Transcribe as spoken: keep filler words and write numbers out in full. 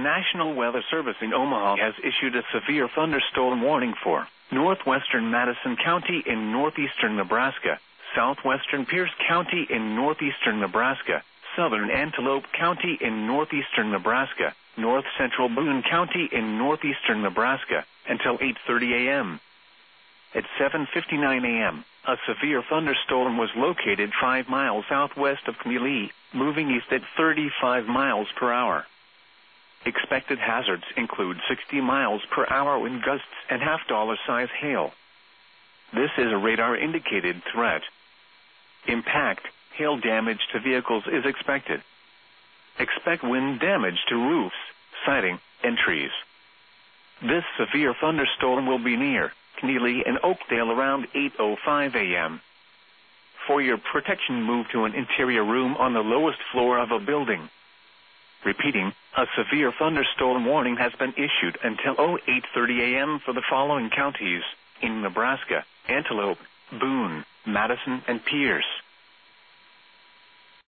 National Weather Service in Omaha has issued a severe thunderstorm warning for northwestern Madison County in northeastern Nebraska, southwestern Pierce County in northeastern Nebraska, southern Antelope County in northeastern Nebraska, north central Boone County in northeastern Nebraska, until eight thirty a m At seven fifty-nine a m, a severe thunderstorm was located five miles southwest of Keneally, moving east at thirty-five miles per hour. Expected hazards include sixty miles per hour wind gusts and half-dollar size hail. This is a radar-indicated threat. Impact, hail damage to vehicles is expected. Expect wind damage to roofs, siding, and trees. This severe thunderstorm will be near Keneally and Oakdale around eight oh five a m For your protection, move to an interior room on the lowest floor of a building. Repeating, a severe thunderstorm warning has been issued until eight thirty a m for the following counties in Nebraska: Antelope, Boone, Madison, and Pierce.